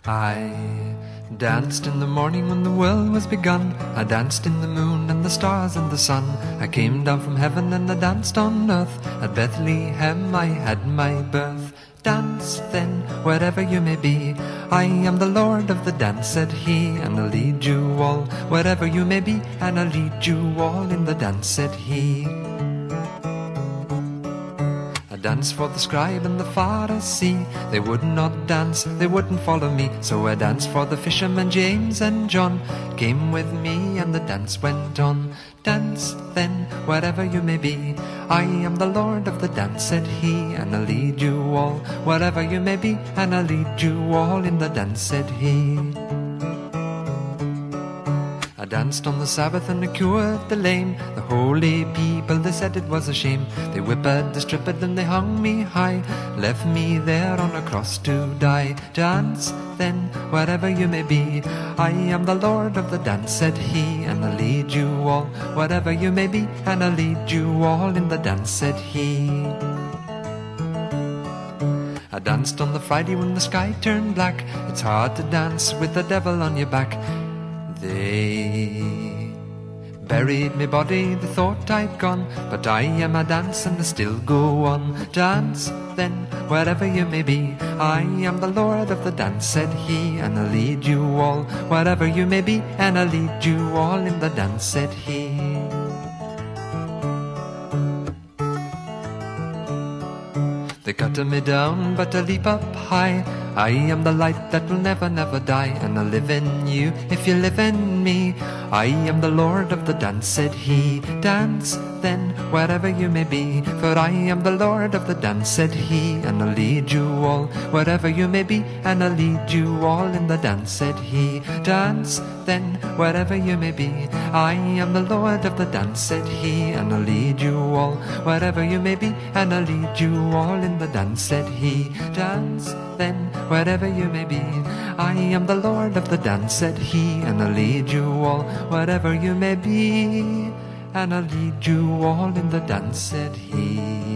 I danced in the morning when the world was begun. I danced in the moon and the stars and the sun. I came down from heaven and I danced on earth. At Bethlehem I had my birth. Dance then, wherever you may be. I am the Lord of the dance, said he, and I'll lead you all, wherever you may be, and I'll lead you all in the dance, said he. I danced for the scribe and the Pharisee. They would not dance, they wouldn't follow me. So I danced for the fishermen, James and John. Came with me and the dance went on. Dance then, wherever you may be. I am the Lord of the dance, said he, and I'll lead you all, wherever you may be, and I'll lead you all in the dance, said he. I danced on the Sabbath and I cured the lame. The holy people, they said it was a shame. They whipped the stripper and they hung me high, left me there on a cross to die. Dance then, wherever you may be. I am the Lord of the dance, said he, and I'll lead you all, wherever you may be, and I'll lead you all in the dance, said he. I danced on the Friday when the sky turned black. It's hard to dance with the devil on your back. They buried me body, they thought I'd gone, but I am a dance and I still go on. Dance then, wherever you may be. I am the Lord of the dance, said he, and I'll lead you all, wherever you may be, and I'll lead you all in the dance, said he. They cut me down, but I leap up high. I am the light that will never, never die, and I live in you if you live in me. I am the Lord of the dance, said he. Dance then, wherever you may be, for I am the Lord of the dance, said he, and I'll lead you all, wherever you may be, and I'll lead you all in the dance, said he. Dance then, wherever you may be. I am the Lord of the dance, said he, and I'll lead you all, wherever you may be, and I'll lead you all in the dance, said he. Dance then, wherever you may be. I am the Lord of the dance, said he, and I'll lead you all, wherever you may be, and I'll lead you all in the dance, said he.